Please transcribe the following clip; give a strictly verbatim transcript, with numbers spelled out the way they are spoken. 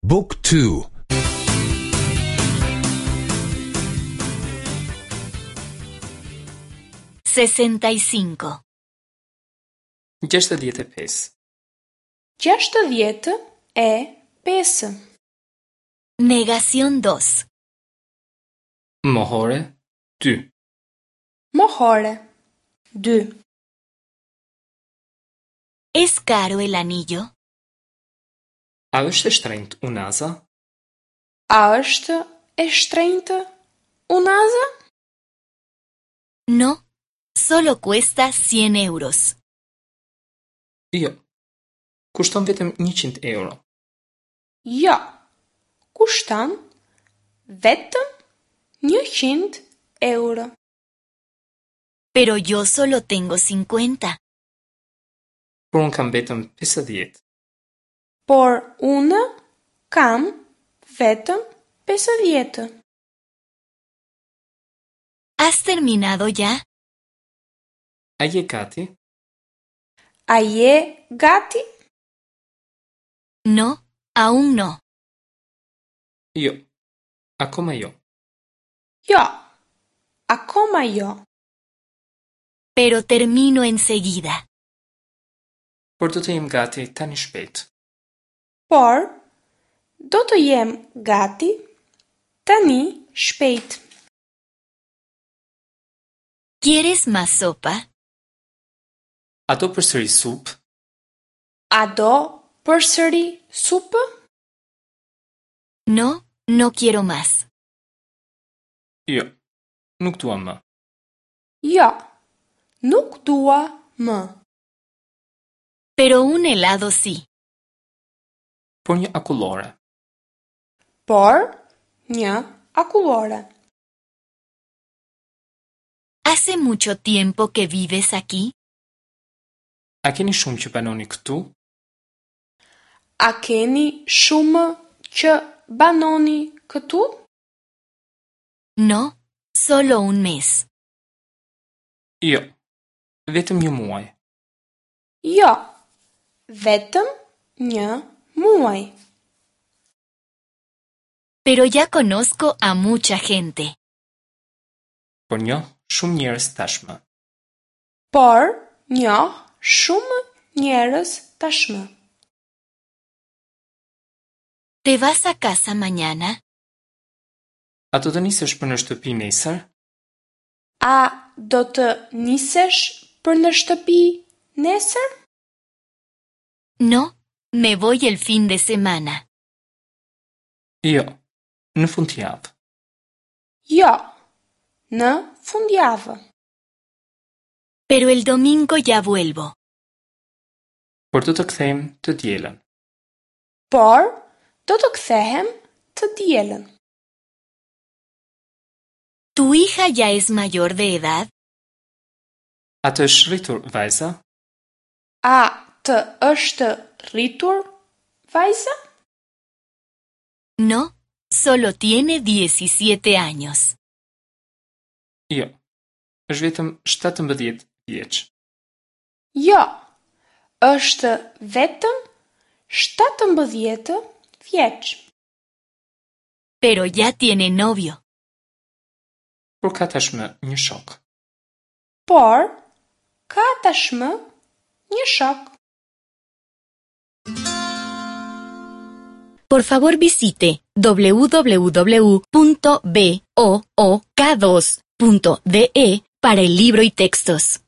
Book two. sessenta e cinco. gjashtëdhjetë e pesë. gjashtëdhjetë e pesë. Negación dos. Mohore dy. Mohore dy. ¿Es caro el anillo? A është e shtrenjtë unaza? A është e shtrenjtë unaza? No, solo cuesta cien euros. Jo. Kushton vetëm njëqind euro. Jo, kushton vetëm njëqind euro. Pero yo solo tengo cincuenta. Por unë kam vetëm pesëdhjetë. Por unë kam vetëm pesëdhjetë. ¿Has terminado ya? A je gati? A je gati? No, aún no. Jo. Akoma jo. Jo, akoma jo. Pero termino enseguida. Por do të jem gati tani shpejt. Por do të jem gati tani shpejt. ¿Quieres más sopa? A do përsëri supë? A do përsëri supë? No, no quiero más. Jo. Nuk dua më. Jo, nuk dua më. Pero un helado sí. Por një akullore. Por një akullore. ¿Hace mucho tiempo que vives aquí? A keni shumë që banoni këtu? A keni shumë që banoni këtu? No, solo un mes. Jo. Vetëm një muaj. Jo, vetëm një muaj. Pero ya conozco a mucha gente. Por njoh shumë njerëz tashmë. Por njoh shumë njerëz tashmë. ¿Te vas a casa mañana? A do të nisesh për në shtëpi nesër? A do të nisesh për në shtëpi nesër? No, me voy el fin de semana. Jo. Në fundjavë. Jo, në fundjavë. Pero el domingo ya vuelvo. Por do të kthehem të dielën. Por do të kthehem të dielën. ¿Tu hija ya es mayor de edad? A të është rritur vajza? A të është rritur vajza? No, solo tiene diecisiete años. Jo. Është vetëm shtatëmbëdhjetë vjeç. Jo, është vetëm shtatëmbëdhjetë vjeç. Pero ya tiene novio. Por ka tashmë një shok. Por ka tashmë një shok. Por favor visite w w w punto book dos punto d e para el libro y textos.